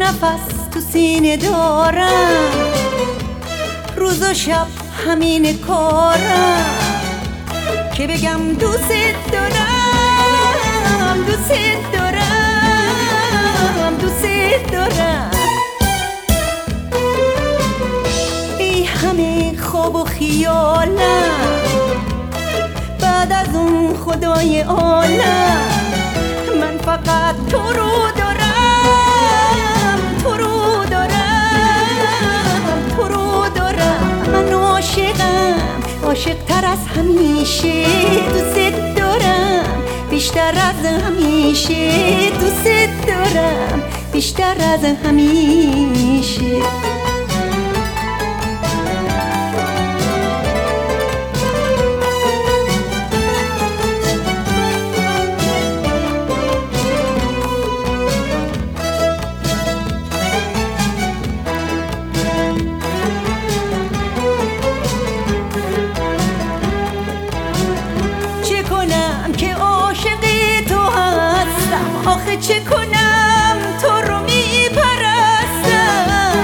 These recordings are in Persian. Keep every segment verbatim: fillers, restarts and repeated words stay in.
نفس تو سینه دارم، روز و شب همین کارم که بگم دوست دارم، دوست دارم، دوست دارم. ای همه خواب و خیالم، بعد از اون خدای عالم من فقط تو رو دارم، تو رو دارم، تو رو دارم. من عاشقم، عاشق تر از همیشه دوست دارم، بیشتر از همیشه دوست دارم، بیشتر از همیشه. آخه چه کنم تو رو میپرستم،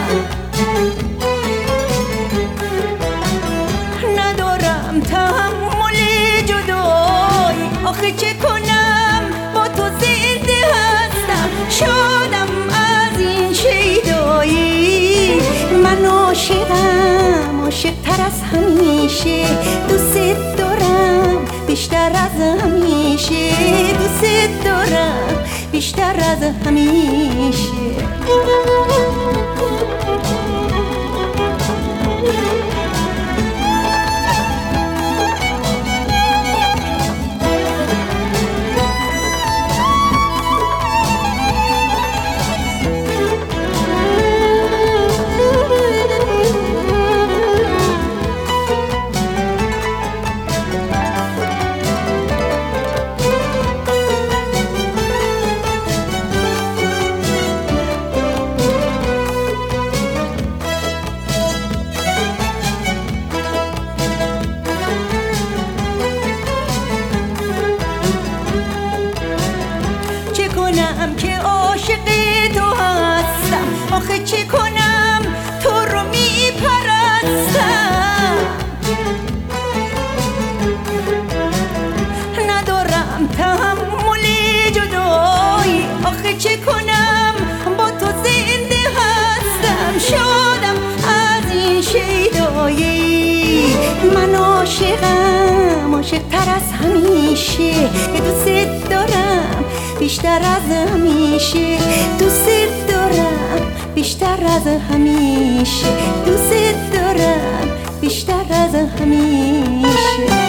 ندارم تحمل جدایی. آخه چه کنم با تو زنده هستم، شادم از این شیدایی. من عاشقم، عاشق تر از همیشه دوست دارم، بیشتر از همیشه دوست دارم، بیشتر از همیشه. که عاشق تو هستم، آخه چه کنم تو رو میپرستم، ندارم تحمل جدایی. آخه چه کنم با تو زنده هستم، شادم از این شیدایی. من عاشقم، عاشق تر از همیشه دوست دارم، بیشتر از همیشه دوست دارم، بیشتر از همیشه دوست دارم، بیشتر از همیشه.